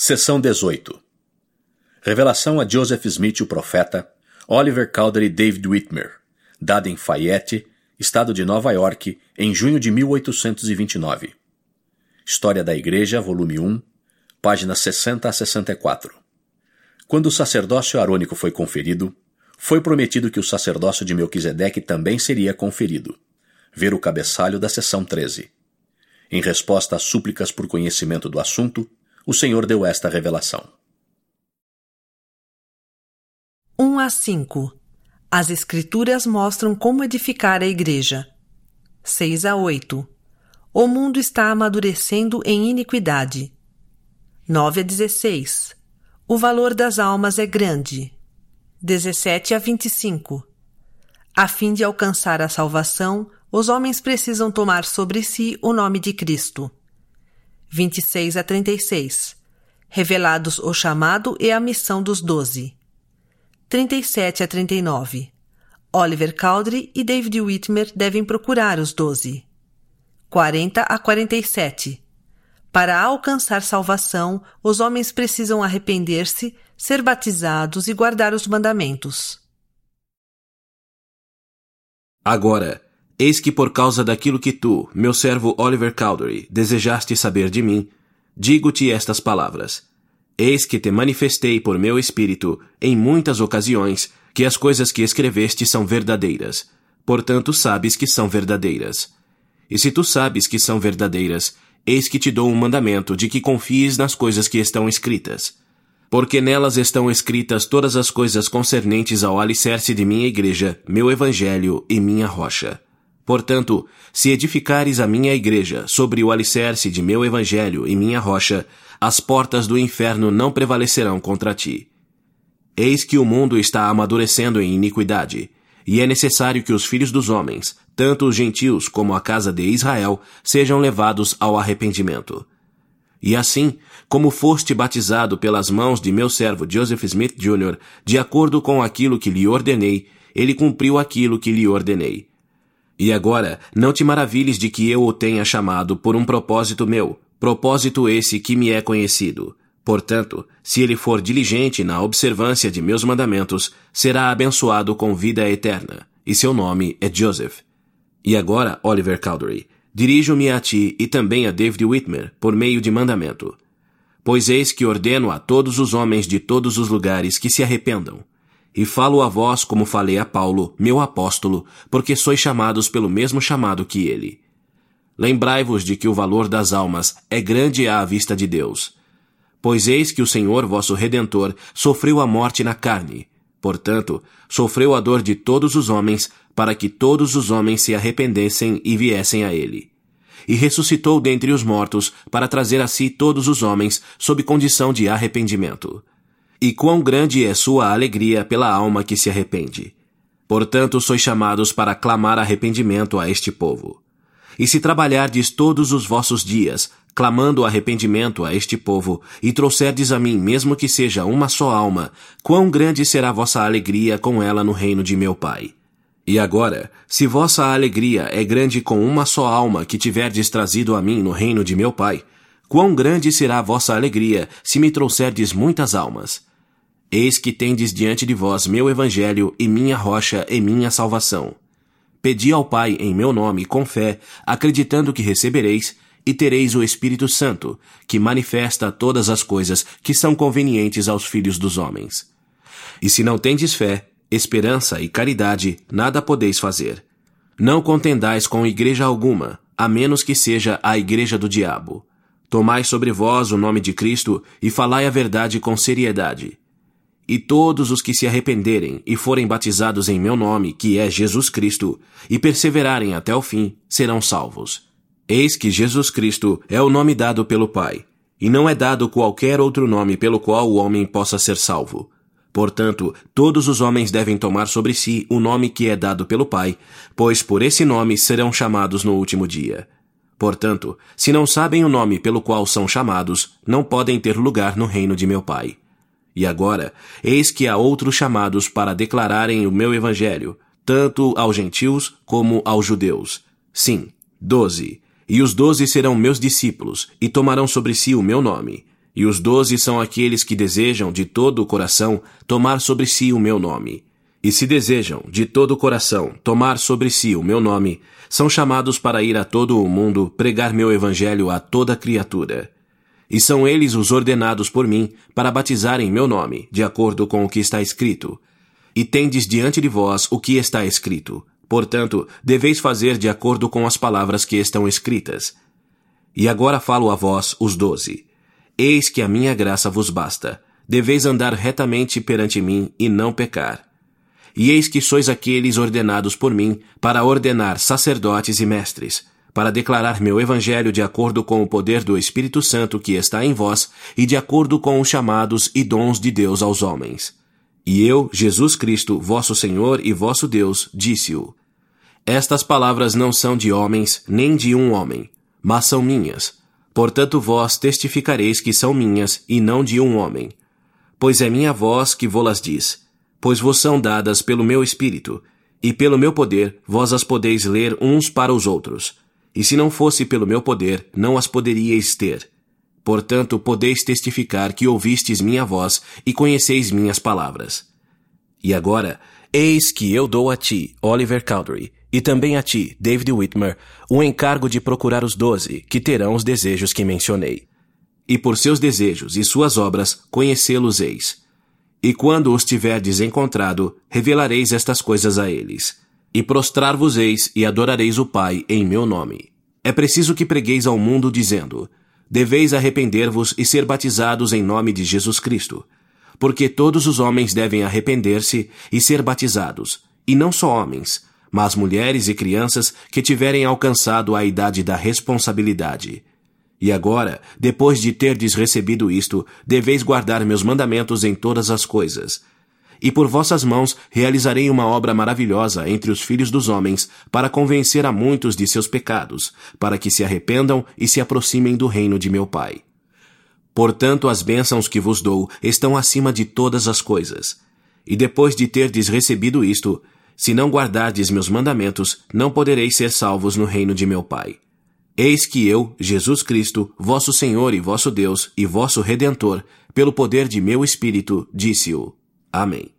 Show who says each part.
Speaker 1: Seção 18. Revelação a Joseph Smith, o profeta, Oliver Cowdery e David Whitmer, dada em Fayette, estado de Nova York, em junho de 1829. História da Igreja, volume 1, páginas 60 a 64. Quando o sacerdócio arônico foi conferido, foi prometido que o sacerdócio de Melquisedeque também seria conferido. Ver o cabeçalho da seção 13. Em resposta às súplicas por conhecimento do assunto, o Senhor deu esta revelação.
Speaker 2: 1 a 5. As Escrituras mostram como edificar a Igreja. 6 a 8. O mundo está amadurecendo em iniquidade. 9 a 16. O valor das almas é grande. 17 a 25. A fim de alcançar a salvação, os homens precisam tomar sobre si o nome de Cristo. 26 a 36. Revelados o chamado e a missão dos 12. 37 a 39. Oliver Cowdery e David Whitmer devem procurar os 12. 40 a 47. Para alcançar salvação, os homens precisam arrepender-se, ser batizados e guardar os mandamentos.
Speaker 3: Agora, eis que por causa daquilo que tu, meu servo Oliver Cowdery, desejaste saber de mim, digo-te estas palavras. Eis que te manifestei por meu espírito, em muitas ocasiões, que as coisas que escreveste são verdadeiras. Portanto, sabes que são verdadeiras. E se tu sabes que são verdadeiras, eis que te dou um mandamento de que confies nas coisas que estão escritas. Porque nelas estão escritas todas as coisas concernentes ao alicerce de minha igreja, meu evangelho e minha rocha. Portanto, se edificares a minha igreja sobre o alicerce de meu evangelho e minha rocha, as portas do inferno não prevalecerão contra ti. Eis que o mundo está amadurecendo em iniquidade, e é necessário que os filhos dos homens, tanto os gentios como a casa de Israel, sejam levados ao arrependimento. E assim, como foste batizado pelas mãos de meu servo Joseph Smith Jr., de acordo com aquilo que lhe ordenei, ele cumpriu aquilo que lhe ordenei. E agora, não te maravilhes de que eu o tenha chamado por um propósito meu, propósito esse que me é conhecido. Portanto, se ele for diligente na observância de meus mandamentos, será abençoado com vida eterna, e seu nome é Joseph. E agora, Oliver Cowdery, dirijo-me a ti e também a David Whitmer por meio de mandamento. Pois eis que ordeno a todos os homens de todos os lugares que se arrependam. E falo a vós como falei a Paulo, meu apóstolo, porque sois chamados pelo mesmo chamado que ele. Lembrai-vos de que o valor das almas é grande à vista de Deus. Pois eis que o Senhor vosso Redentor sofreu a morte na carne. Portanto, sofreu a dor de todos os homens, para que todos os homens se arrependessem e viessem a ele. E ressuscitou dentre os mortos, para trazer a si todos os homens, sob condição de arrependimento. E quão grande é sua alegria pela alma que se arrepende. Portanto, sois chamados para clamar arrependimento a este povo. E se trabalhardes todos os vossos dias, clamando arrependimento a este povo, e trouxerdes a mim mesmo que seja uma só alma, quão grande será vossa alegria com ela no reino de meu Pai. E agora, se vossa alegria é grande com uma só alma que tiverdes trazido a mim no reino de meu Pai, quão grande será vossa alegria se me trouxerdes muitas almas? Eis que tendes diante de vós meu evangelho e minha rocha e minha salvação. Pedi ao Pai em meu nome com fé, acreditando que recebereis, e tereis o Espírito Santo, que manifesta todas as coisas que são convenientes aos filhos dos homens. E se não tendes fé, esperança e caridade, nada podeis fazer. Não contendais com igreja alguma, a menos que seja a igreja do diabo. Tomai sobre vós o nome de Cristo e falai a verdade com seriedade. E todos os que se arrependerem e forem batizados em meu nome, que é Jesus Cristo, e perseverarem até o fim, serão salvos. Eis que Jesus Cristo é o nome dado pelo Pai, e não é dado qualquer outro nome pelo qual o homem possa ser salvo. Portanto, todos os homens devem tomar sobre si o nome que é dado pelo Pai, pois por esse nome serão chamados no último dia. Portanto, se não sabem o nome pelo qual são chamados, não podem ter lugar no reino de meu Pai. E agora, eis que há outros chamados para declararem o meu evangelho, tanto aos gentios como aos judeus. Sim, 12. E os 12 serão meus discípulos, e tomarão sobre si o meu nome. E os 12 são aqueles que desejam de todo o coração tomar sobre si o meu nome. E se desejam de todo o coração tomar sobre si o meu nome, são chamados para ir a todo o mundo pregar meu evangelho a toda criatura. E são eles os ordenados por mim para batizarem meu nome, de acordo com o que está escrito. E tendes diante de vós o que está escrito. Portanto, deveis fazer de acordo com as palavras que estão escritas. E agora falo a vós, os 12. Eis que a minha graça vos basta. Deveis andar retamente perante mim e não pecar. E eis que sois aqueles ordenados por mim para ordenar sacerdotes e mestres, para declarar meu evangelho de acordo com o poder do Espírito Santo que está em vós e de acordo com os chamados e dons de Deus aos homens. E eu, Jesus Cristo, vosso Senhor e vosso Deus, disse-o. Estas palavras não são de homens, nem de um homem, mas são minhas. Portanto vós testificareis que são minhas e não de um homem. Pois é minha voz que vô-las diz, pois vos são dadas pelo meu Espírito, e pelo meu poder vós as podeis ler uns para os outros. E se não fosse pelo meu poder, não as poderíeis ter. Portanto, podeis testificar que ouvistes minha voz e conheceis minhas palavras. E agora, eis que eu dou a ti, Oliver Cowdery, e também a ti, David Whitmer, o encargo de procurar os 12, que terão os desejos que mencionei. E por seus desejos e suas obras, conhecê-los-eis. E quando os tiverdes encontrado, revelareis estas coisas a eles. E prostrar-vos-eis e adorareis o Pai em meu nome. É preciso que pregueis ao mundo dizendo, deveis arrepender-vos e ser batizados em nome de Jesus Cristo. Porque todos os homens devem arrepender-se e ser batizados, e não só homens, mas mulheres e crianças que tiverem alcançado a idade da responsabilidade. E agora, depois de terdes recebido isto, deveis guardar meus mandamentos em todas as coisas. E por vossas mãos realizarei uma obra maravilhosa entre os filhos dos homens, para convencer a muitos de seus pecados, para que se arrependam e se aproximem do reino de meu Pai. Portanto, as bênçãos que vos dou estão acima de todas as coisas. E depois de terdes recebido isto, se não guardardes meus mandamentos, não podereis ser salvos no reino de meu Pai. Eis que eu, Jesus Cristo, vosso Senhor e vosso Deus e vosso Redentor, pelo poder de meu Espírito, disse-o. Amém.